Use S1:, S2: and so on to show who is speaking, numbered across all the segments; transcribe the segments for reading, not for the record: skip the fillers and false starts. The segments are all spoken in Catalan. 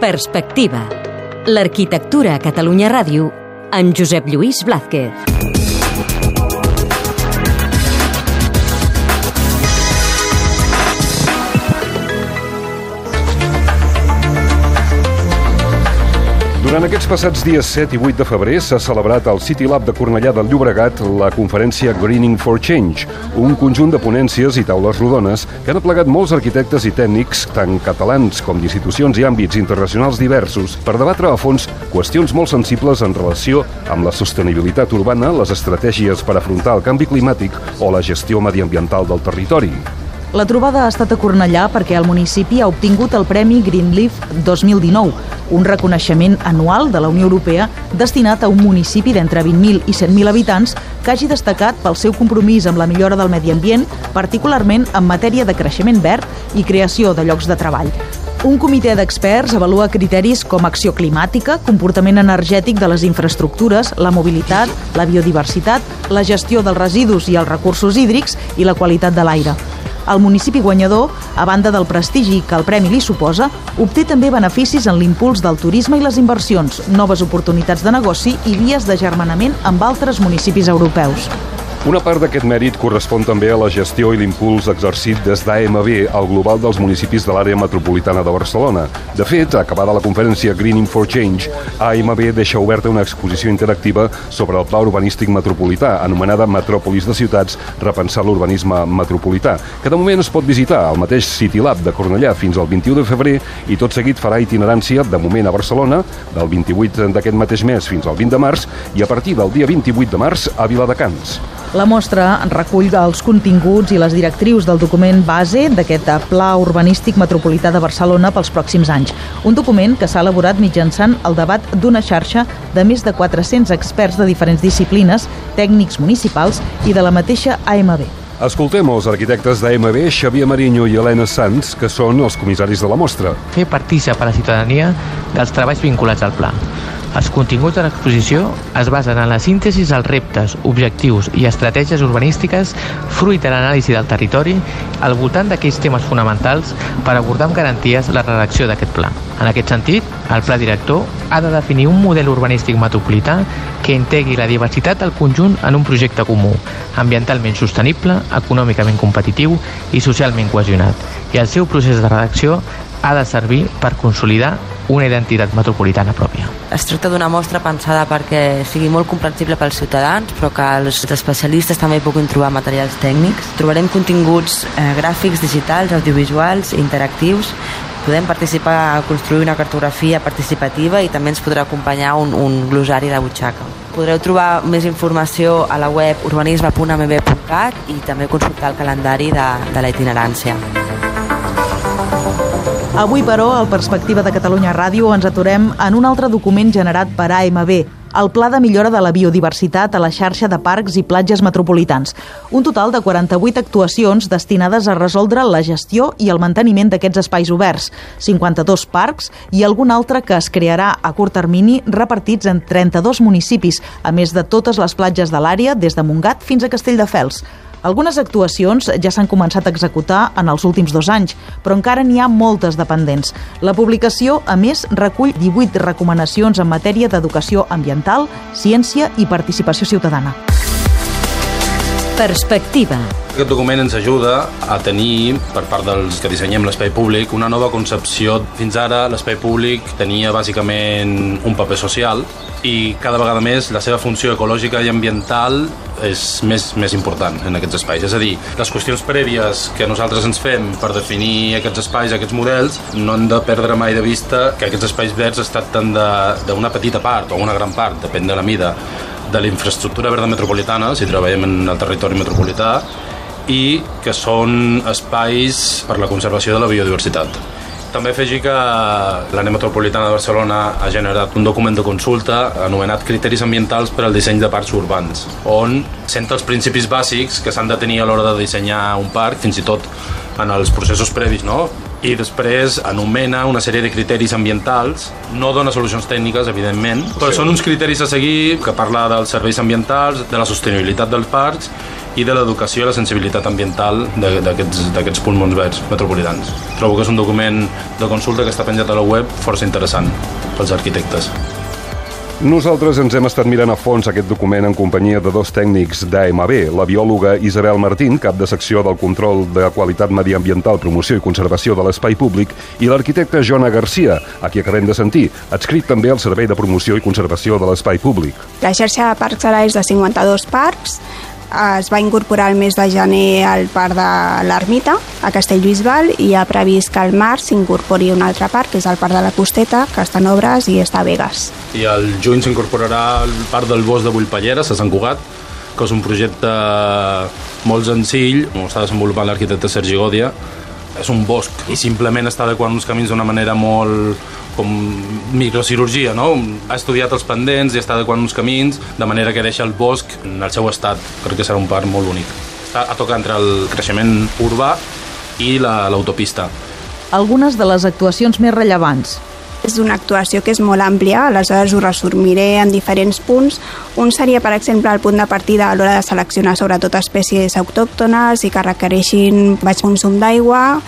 S1: Perspectiva. L'arquitectura a Catalunya Ràdio amb Josep Lluís Blázquez.
S2: Durant aquests passats dies 7 i 8 de febrer s'ha celebrat al City Lab de Cornellà del Llobregat la conferència Greening for Change, un conjunt de ponències i taules rodones que han aplegat molts arquitectes i tècnics, tant catalans com d'institucions i àmbits internacionals diversos, per debatre a fons qüestions molt sensibles en relació amb la sostenibilitat urbana, les estratègies per afrontar el canvi climàtic o la gestió mediambiental del territori.
S3: La trobada ha estat a Cornellà perquè el municipi ha obtingut el Premi Greenleaf 2019, un reconeixement anual de la Unió Europea destinat a un municipi d'entre 20.000 i 100.000 habitants que hagi destacat pel seu compromís amb la millora del medi ambient, particularment en matèria de creixement verd i creació de llocs de treball. Un comitè d'experts avalua criteris com acció climàtica, comportament energètic de les infraestructures, la mobilitat, la biodiversitat, la gestió dels residus i els recursos hídrics i la qualitat de l'aire. El municipi guanyador, a banda del prestigi que el premi li suposa, obté també beneficis en l'impuls del turisme i les inversions, noves oportunitats de negoci i vies d'agermanament amb altres municipis europeus.
S2: Una part d'aquest mèrit correspon també a la gestió i l'impuls exercit des d'AMB, el global dels municipis de l'àrea metropolitana de Barcelona. De fet, acabada la conferència Greening for Change, AMB deixa oberta una exposició interactiva sobre el pla urbanístic metropolità, anomenada Metròpolis de Ciutats, repensar l'urbanisme metropolità, que de moment es pot visitar al mateix City Lab de Cornellà fins al 21 de febrer i tot seguit farà itinerància, de moment a Barcelona, del 28 d'aquest mateix mes fins al 20 de març i a partir del dia 28 de març a Viladecans.
S3: La mostra recull els continguts i les directrius del document base d'aquest Pla Urbanístic Metropolità de Barcelona pels pròxims anys. Un document que s'ha elaborat mitjançant el debat d'una xarxa de més de 400 experts de diferents disciplines, tècnics municipals i de la mateixa AMB.
S2: Escoltem els arquitectes d'AMB, Xavier Mariño i Helena Sanz, que són els comissaris de la mostra.
S4: Fer partícip a la ciutadania dels treballs vinculats al pla. Els continguts de l'exposició es basen en la síntesi dels reptes, objectius i estratègies urbanístiques fruit de l'anàlisi del territori al voltant d'aquells temes fonamentals per abordar amb garanties la redacció d'aquest pla. En aquest sentit, el pla director ha de definir un model urbanístic metropolità que integri la diversitat del conjunt en un projecte comú, ambientalment sostenible, econòmicament competitiu i socialment cohesionat. I el seu procés de redacció ha de servir per consolidar una identitat metropolitana pròpia.
S5: Es tracta d'una mostra pensada perquè sigui molt comprensible pels ciutadans, però que els especialistes també puguin trobar materials tècnics. Trobarem continguts gràfics, digitals, audiovisuals, interactius. Podem participar a construir una cartografia participativa i també ens podrà acompanyar un glossari de butxaca. Podreu trobar més informació a la web urbanisme.amb.cat i també consultar el calendari de la itinerància.
S3: Avui, però, al Perspectiva de Catalunya Ràdio ens aturem en un altre document generat per AMB, el Pla de Millora de la Biodiversitat a la xarxa de parcs i platges metropolitans. Un total de 48 actuacions destinades a resoldre la gestió i el manteniment d'aquests espais oberts, 52 parcs i algun altre que es crearà a curt termini repartits en 32 municipis, a més de totes les platges de l'àrea, des de Montgat fins a Castelldefels. Algunes actuacions ja s'han començat a executar en els últims 2 anys, però encara n'hi ha moltes dependents. La publicació, a més, recull 18 recomanacions en matèria d'educació ambiental, ciència i participació ciutadana.
S1: Perspectiva.
S6: Aquest document ens ajuda a tenir, per part dels que dissenyem l'espai públic, una nova concepció. Fins ara l'espai públic tenia bàsicament un paper social i cada vegada més la seva funció ecològica i ambiental és més important en aquests espais. És a dir, les qüestions prèvies que nosaltres ens fem per definir aquests espais, aquests models, no hem de perdre mai de vista que aquests espais verds es tracten d'una petita part o una gran part, depèn de la mida, de la infraestructura verda metropolitana, si treballem en el territori metropolità, i que són espais per la conservació de la biodiversitat. També afegir que l'àrea metropolitana de Barcelona ha generat un document de consulta anomenat Criteris ambientals per al disseny de parcs urbans, on senta els principis bàsics que s'han de tenir a l'hora de dissenyar un parc, fins i tot en els processos previs, no? I després anomena una sèrie de criteris ambientals, no dona solucions tècniques, evidentment, però són uns criteris a seguir que parla dels serveis ambientals, de la sostenibilitat dels parcs i de l'educació i la sensibilitat ambiental d'aquests pulmons verds metropolitans. Trobo que és un document de consulta que està penjat a la web força interessant pels arquitectes.
S2: Nosaltres ens hem estat mirant a fons aquest document en companyia de dos tècnics d'AMB, la biòloga Isabel Martín, cap de secció del control de qualitat mediambiental, promoció i conservació de l'espai públic, i l'arquitecte Jona Garcia, a qui acabem de sentir, adscrit també al Servei de Promoció i Conservació de l'Espai Públic.
S7: La xarxa de parcs ara és de 52 parcs, es va incorporar el mes de gener al parc de l'Ermita, a Castellbisbal, i ha previst que al març s'incorpori un altre parc, que és el parc de la Costeta, que està en obres i està a Begues.
S6: I al juny s'incorporarà el parc del Bosc de Bullpalleres, a Sant Cugat, que és un projecte molt senzill, on està desenvolupant l'arquitecte Sergi Gòdia. És un bosc i simplement està adequant uns camins d'una manera molt com microcirurgia, no? Ha estudiat els pendents i està adequant uns camins de manera que deixa el bosc en el seu estat. Crec que serà un parc molt únic. Està a tocar entre el creixement urbà i l'autopista.
S3: Algunes de les actuacions més rellevants.
S7: És una actuació que és molt àmplia, aleshores ho resumiré en diferents punts. Un seria, per exemple, el punt de partida a l'hora de seleccionar sobretot espècies autòctones i que requereixin baix consum d'aigua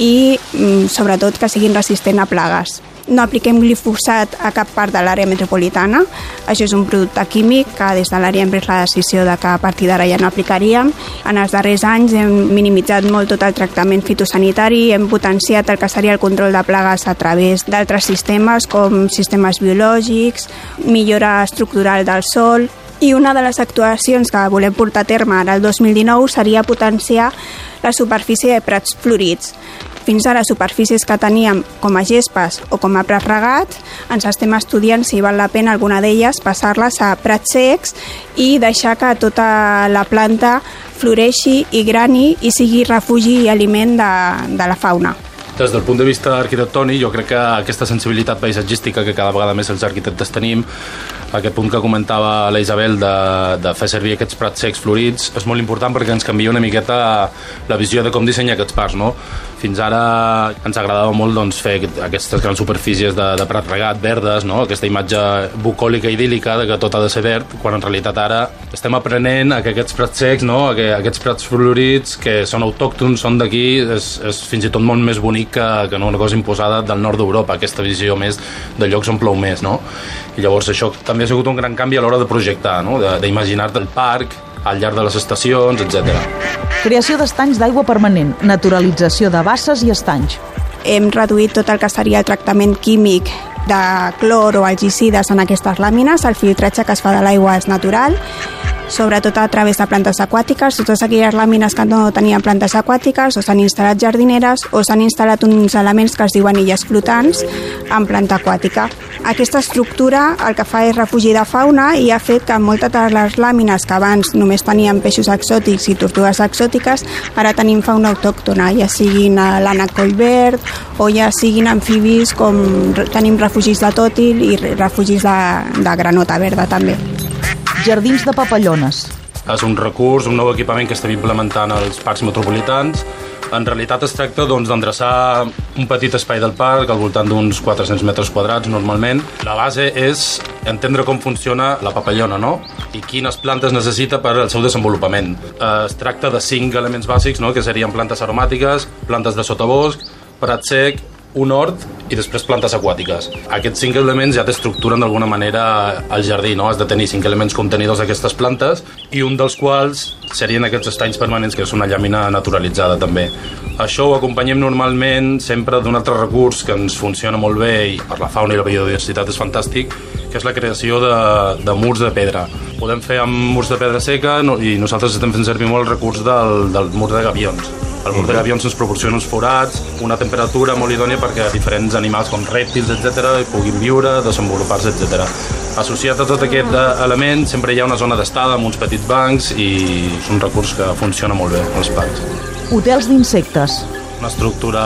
S7: i sobretot que siguin resistents a plagues. No apliquem glifosat a cap part de l'àrea metropolitana. Això és un producte químic que des de l'àrea hem pres la decisió de que a partir d'ara ja no aplicaríem. En els darrers anys hem minimitzat molt tot el tractament fitosanitari, hem potenciat el que seria el control de plagues a través d'altres sistemes com sistemes biològics, millora estructural del sòl. I una de les actuacions que volem portar a terme ara el 2019 seria potenciar la superfície de prats florits. Fins ara, superfícies que teníem com a gespes o com a prats regats, ens estem estudiant si val la pena alguna d'elles passar-les a prats secs i deixar que tota la planta floreixi i grani i sigui refugi i aliment de la fauna.
S6: Des del punt de vista arquitectònic, jo crec que aquesta sensibilitat paisatgística que cada vegada més els arquitectes tenim, aquest punt que comentava la Isabel de fer servir aquests prats secs florits, és molt important perquè ens canvia una miqueta la visió de com dissenyar aquests parcs, no? Fins ara ens agradava molt fer aquestes grans superfícies de prat regat, verdes, no? Aquesta imatge bucòlica idíl·lica de que tot ha de ser verd, quan en realitat ara estem aprenent que aquests prats secs, no? Aquests prats florits que són autòctons, són d'aquí, és fins i tot molt més bonic que no una cosa imposada del nord d'Europa, aquesta visió més de llocs on plou més, no? I llavors això també ha sigut un gran canvi a l'hora de projectar, no? D'imaginar-te el parc al llarg de les estacions, etc.
S3: Creació d'estanys d'aigua permanent, naturalització de basses i estanys.
S7: Hem reduït tot el que seria el tractament químic de clor o algicides en aquestes làmines. El filtratge que es fa de l'aigua és natural, sobretot a través de plantes aquàtiques. Totes aquelles làmines que no tenien plantes aquàtiques o s'han instal·lat jardineres o s'han instal·lat uns elements que es diuen illes flotants en planta aquàtica. Aquesta estructura el que fa és refugi de fauna i ha fet que moltes de les làmines que abans només tenien peixos exòtics i tortugues exòtiques, ara tenim fauna autòctona, ja siguin l'ànec collverd o ja siguin amfibis com tenim refugis de tòtil i refugis de granota verda també.
S3: Jardins de papallones.
S6: És un recurs, un nou equipament que estem implementant als parcs metropolitans. En realitat es tracta d'endreçar un petit espai del parc al voltant d'uns 400 metres quadrats normalment. La base és entendre com funciona la papallona, no? I quines plantes necessita per al seu desenvolupament. Es tracta de 5 elements bàsics, no? Que serien plantes aromàtiques, plantes de sotabosc, prat sec, un hort i després plantes aquàtiques. Aquests 5 elements ja t'estructuren d'alguna manera el jardí, no? Has de tenir 5 elements contenidors d'aquestes plantes i un dels quals serien aquests estanys permanents, que és una llàmina naturalitzada també. Això ho acompanyem normalment sempre d'un altre recurs que ens funciona molt bé i per la fauna i la biodiversitat és fantàstic, que és la creació de murs de pedra. Podem fer amb murs de pedra seca i nosaltres estem fent servir molt el recurs del mur de gavions. El mur de gavions ens proporciona uns forats, una temperatura molt idònia perquè diferents animals com rèptils, etc., puguin viure, desenvolupar-se, etc. Associat a tot aquest element sempre hi ha una zona d'estada amb uns petits bancs i és un recurs que funciona molt bé als parcs.
S3: Hotels d'insectes.
S6: Una estructura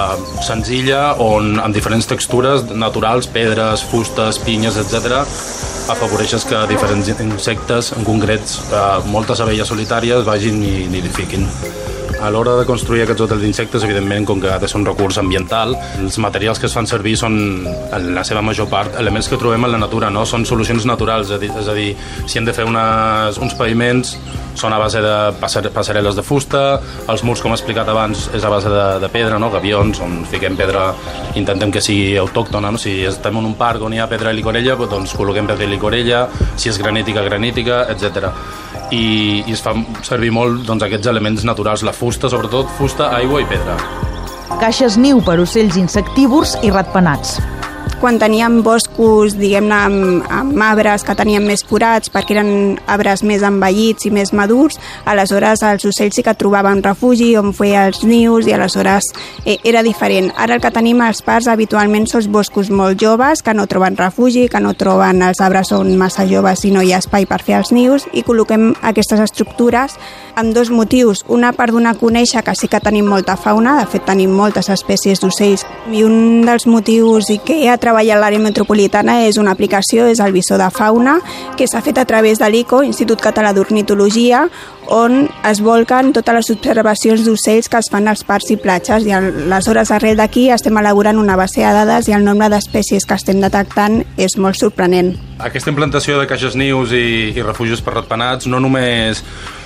S6: senzilla on amb diferents textures naturals, pedres, fustes, pinyes, etc., afavoreixes que diferents insectes, en concret moltes abelles solitàries, vagin i nidifiquin. A l'hora de construir aquests hotels d'insectes, evidentment, com que ha de ser un recurs ambiental, els materials que es fan servir són, en la seva major part, elements que trobem en la natura, no? Són solucions naturals, és a dir, si hem de fer uns paviments, són a base de passarel·les de fusta, els murs, com he explicat abans, és a base de pedra, no? Gabions, on fiquem pedra, intentem que sigui autòctona, no? Si estem en un parc on hi ha pedra i licorella, doncs col·loquem pedra i licorella, si és granítica, etc. I es fa servir molt aquests elements naturals, la fusta, sobretot fusta, aigua i pedra.
S3: Caixes niu per ocells insectívors i ratpenats.
S7: Quan teníem boscos, diguem-ne, amb arbres que tenien més forats perquè eren arbres més envellits i més madurs, aleshores els ocells sí que trobaven refugi on feia els nius i aleshores era diferent. Ara el que tenim als parcs habitualment són boscos molt joves que no troben refugi, que no troben, els arbres són massa joves i no hi ha espai per fer els nius, i col·loquem aquestes estructures amb dos motius. Una, per donar a conèixer que sí que tenim molta fauna, de fet tenim moltes espècies d'ocells, i un dels motius i que ha treballat a l'àrea metropolitana és una aplicació, és el visor de fauna, que s'ha fet a través de l'ICO, Institut Català d'Ornitologia, on es volquen totes les observacions d'ocells que es fan als parcs i platges, i aleshores arrel d'aquí estem elaborant una base de dades i el nombre d'espècies que estem detectant és molt sorprenent.
S6: Aquesta implantació de caixes nius i refugis per ratpenats no només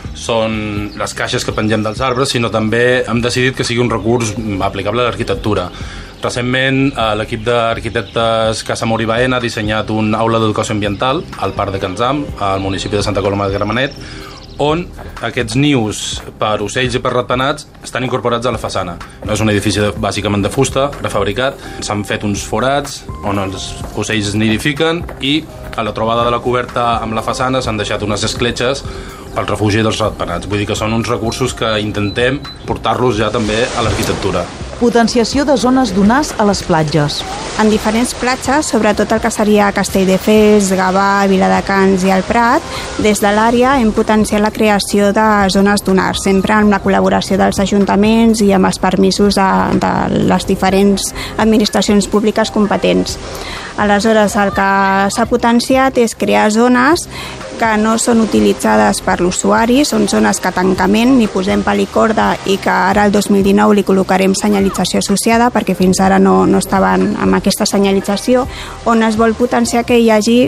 S6: són les caixes que pengem dels arbres, sinó també hem decidit que sigui un recurs aplicable a l'arquitectura. Recentment, l'equip d'arquitectes Casa Mori Baena ha dissenyat una aula d'educació ambiental al Parc de Cansam, al municipi de Santa Coloma de Gramenet, on aquests nius per ocells i per ratpenats estan incorporats a la façana. És un edifici bàsicament de fusta, prefabricat. S'han fet uns forats on els ocells nidifiquen i a la trobada de la coberta amb la façana s'han deixat unes escletxes pel refugi dels ratpenats. Vull dir que són uns recursos que intentem portar-los ja també a l'arquitectura.
S3: Potenciació de zones dunars a les platges.
S7: En diferents platges, sobretot el que seria Castelldefels, Gavà, Viladecans i el Prat, des de l'àrea hem potenciat la creació de zones dunars, sempre amb la col·laboració dels ajuntaments i amb els permisos de les diferents administracions públiques competents. Aleshores, el que s'ha potenciat és crear zones que no són utilitzades per l'usuari, són zones que tancament ni posem palicorda i que ara el 2019 li col·locarem senyalització associada perquè fins ara no estaven amb aquesta senyalització, on es vol potenciar que hi hagi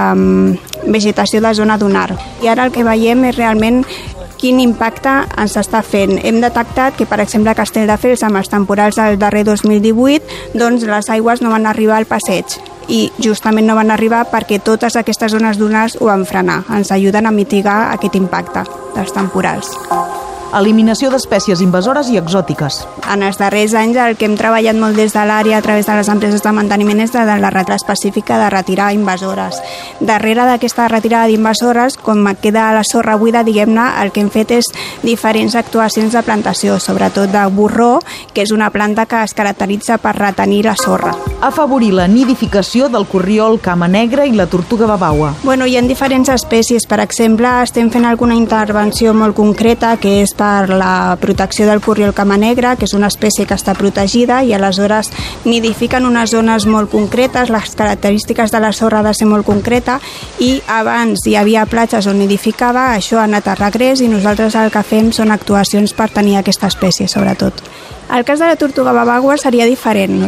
S7: vegetació de zona dunar. I ara el que veiem és realment quin impacte ens està fent. Hem detectat que, per exemple, a Castelldefels, amb els temporals del darrer 2018, doncs les aigües no van arribar al passeig i justament no van arribar perquè totes aquestes zones dunars ho van frenar. Ens ajuden a mitigar aquest impacte dels temporals.
S3: Eliminació d'espècies invasores i exòtiques.
S7: En els darrers anys el que hem treballat molt des de l'àrea a través de les empreses de manteniment és de la regla específica de retirar invasores. Darrere d'aquesta retirada d'invasores, com queda la sorra buida, diguem-ne, el que hem fet és diferents actuacions de plantació, sobretot de borró, que és una planta que es caracteritza per retenir la sorra.
S3: Afavorir la nidificació del corriol cama negra i la tortuga babaua.
S7: Hi ha diferents espècies. Per exemple, estem fent alguna intervenció molt concreta que és per la protecció del corriol cama negra, que és una espècie que està protegida i aleshores nidifiquen unes zones molt concretes, les característiques de la sorra ha de ser molt concreta i abans hi havia platges on nidificava, això ha anat a regrés i nosaltres el que fem són actuacions per tenir aquesta espècie, sobretot. El cas de la tortuga babaua seria diferent.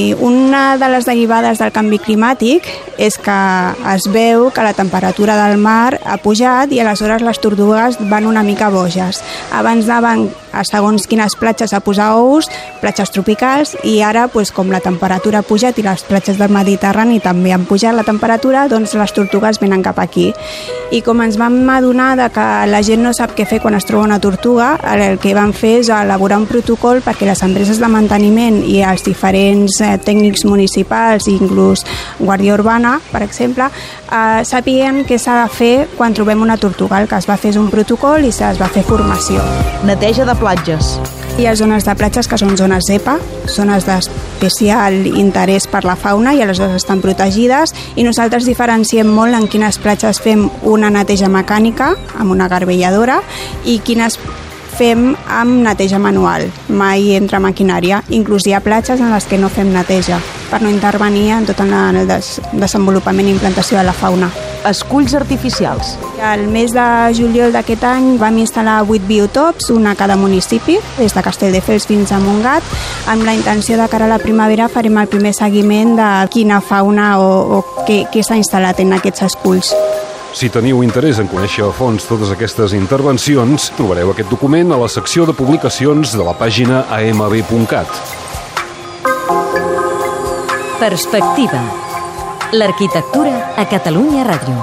S7: Una de les derivades del canvi climàtic és que es veu que la temperatura del mar ha pujat i aleshores les tortugues van una mica boges. Abans anaven a segons quines platges a posar ous, platges tropicals, i ara, com la temperatura ha pujat i les platges del Mediterrani també han pujat la temperatura, doncs les tortugues venen cap aquí. I com ens vam adonar que la gent no sap què fer quan es troba una tortuga, el que vam fer és elaborar un protocol perquè les empreses de manteniment i els diferents tècnics municipals, inclús Guàrdia Urbana, per exemple, sàpiguen què s'ha de fer quan trobem una tortuga. El que es va fer és un protocol i es va fer formació.
S3: Neteja de platges.
S7: Hi ha zones de platges que són zones EPA, zones d'especial interès per la fauna i aleshores estan protegides, i nosaltres diferenciem molt en quines platges fem una neteja mecànica amb una garbelladora i quines fem amb neteja manual, mai entre maquinària. Inclús hi ha platges en les que no fem neteja per no intervenir en tot el desenvolupament i implantació de la fauna.
S3: esculls artificials.
S7: Al mes de juliol d'aquest any vam instal·lar 8 biotops, un a cada municipi, des de Castelldefels fins a Montgat. Amb la intenció de cara a la primavera farem el primer seguiment de quina fauna o què s'ha instal·lat en aquests esculls.
S2: Si teniu interès en conèixer a fons totes aquestes intervencions, trobareu aquest document a la secció de publicacions de la pàgina amb.cat.
S1: Perspectiva. L'arquitectura a Catalunya Ràdio.